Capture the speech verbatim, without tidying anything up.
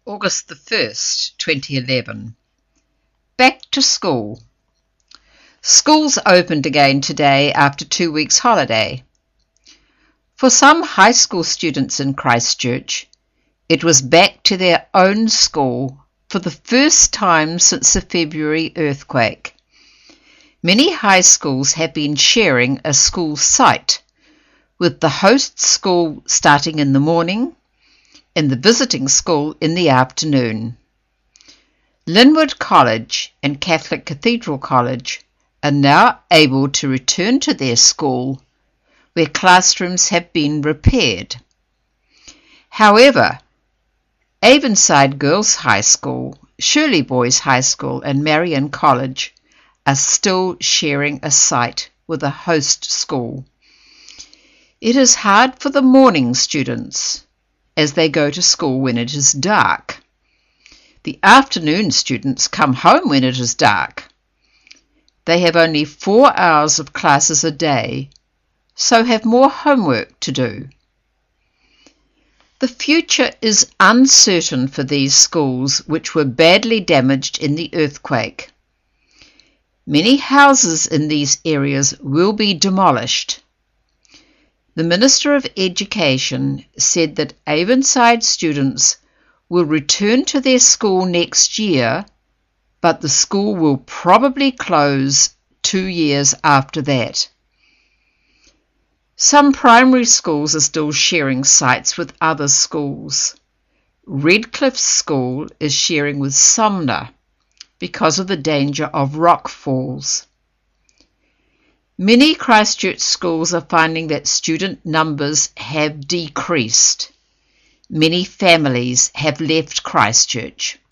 August the first, twenty eleven. Back to school. Schools opened again today after two weeks' holiday. For some high school students in Christchurch, it was back to their own school for the first time since the February earthquake. Many high schools have been sharing a school site, with the host school starting in the morning and the visiting school in the afternoon. Linwood College and Catholic Cathedral College are now able to return to their school where classrooms have been repaired. However, Avonside Girls High School, Shirley Boys High School and Marian College are still sharing a site with a host school. It is hard for the morning students as they go to school when it is dark. The afternoon students come home when it is dark. They have only four hours of classes a day, so have more homework to do. The future is uncertain for these schools which were badly damaged in the earthquake. Many houses in these areas will be demolished. The Minister of Education said that Avonside students will return to their school next year, but the school will probably close two years after that. Some primary schools are still sharing sites with other schools. Redcliffe School is sharing with Sumner because of the danger of rock falls. Many Christchurch schools are finding that student numbers have decreased. Many families have left Christchurch.